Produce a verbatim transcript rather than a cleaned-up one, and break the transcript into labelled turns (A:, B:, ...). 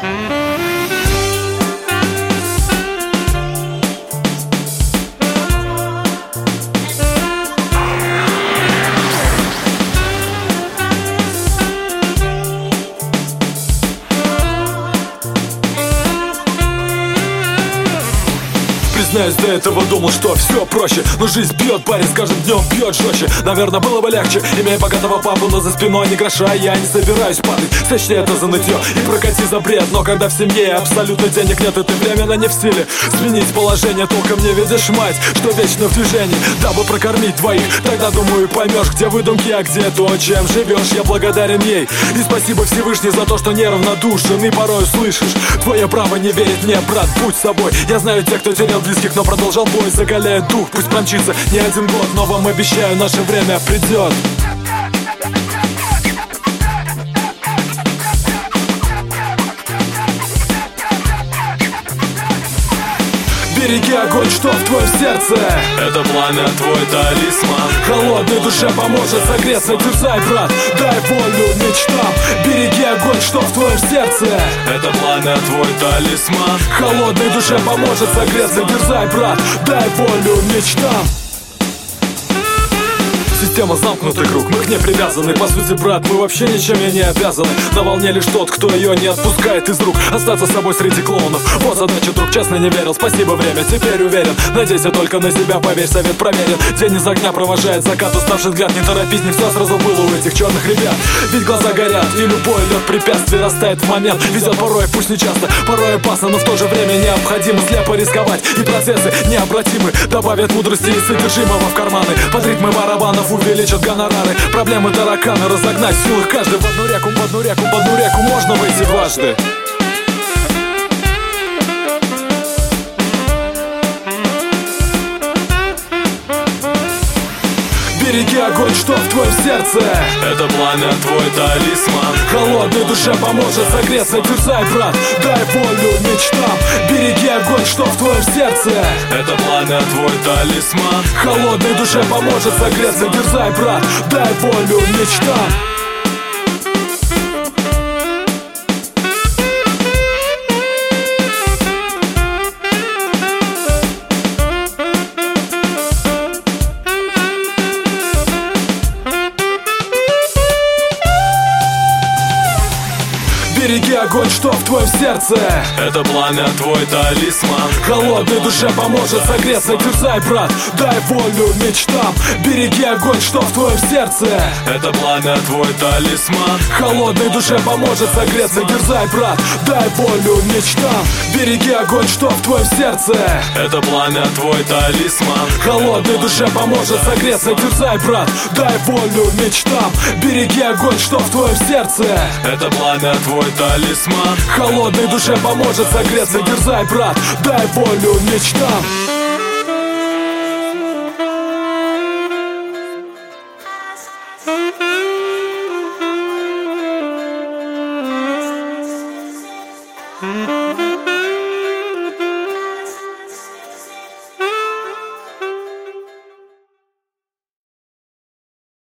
A: Признаюсь, до этого думал, что все проще, но жизнь бьет, парень с каждым днем бьет жестче. Наверное, было бы легче, имея богатого папу, но за спиной ни гроша. Я не собираюсь падать, сочти это за нытье и прокати за бред. Но когда в семье абсолютно денег нет, и ты временно не в силе сменить положение, толком не видишь мать, что вечно в движении, дабы прокормить двоих. Тогда, думаю, поймешь, где выдумки, а где то, чем живешь. Я благодарен ей и спасибо Всевышний за то, что неравнодушен и порой слышишь твое право не верить мне, брат, будь собой. Я знаю тех, кто терял близких, но продолжал бой, закаляет дух. Пусть промчится не один год, но вам обещаю, наше время придет. Береги огонь, что в твоем сердце.
B: Это пламя твой талисман.
A: Холодной душе поможет согреться. Дерзай, брат, дай волю мечтам. Береги огонь, что в твоем сердце.
B: Это пламя твой талисман.
A: Холодной душе поможет согреться. Дерзай, брат, дай волю мечтам. Система замкнутый круг, мы к ней привязаны. По сути, брат, мы вообще ничем ей не обязаны. На волне лишь тот, кто ее не отпускает из рук. Остаться собой среди клоунов, вот задача, друг. Честно не верил, спасибо время, теперь уверен. Надейся только на себя, поверь, совет проверен. День из огня провожает закат, уставший взгляд. Не торопись, не все сразу было у этих черных ребят. Ведь глаза горят, и любой лед препятствий растает в момент. Везет порой, пусть не часто, порой опасно, но в то же время необходимо слепо рисковать. И процессы необратимы, добавят мудрости и содержимого в карманы. Под ритмы барабанов увеличат гонорары. Проблемы тараканы разогнать в силах каждый. В одну реку, в одну реку, в одну реку можно выйти дважды. Береги огонь, что в твоем сердце.
B: Это пламя твой талисман.
A: Холодной душе поможет согреться. Дерзай, брат, дай волю мечтам. Береги огонь, что в твоем сердце.
B: Это пламя твой талисман.
A: Холодной душе поможет согреться. Дерзай, брат, дай волю мечтам. Береги огонь, что в твоем сердце.
B: Это пламя твой талисман.
A: Холодной душе поможет согреться. Дерзай, брат, дай волю мечтам. Береги огонь, что в твоем сердце.
B: Это пламя твой талисман.
A: Холодной душе поможет согреться. Дерзай, брат, дай волю мечтам. Береги огонь, что в твоем сердце.
B: Это пламя твой талисман.
A: Холодной душе поможет согреться. Дерзай, брат, дай волю мечтам. Береги огонь, что в твоем сердце.
B: Это пламя твой талисман.
A: Холодной душе поможет согреться. Дерзай, брат, дай волю мечтам.
C: Mm-hmm.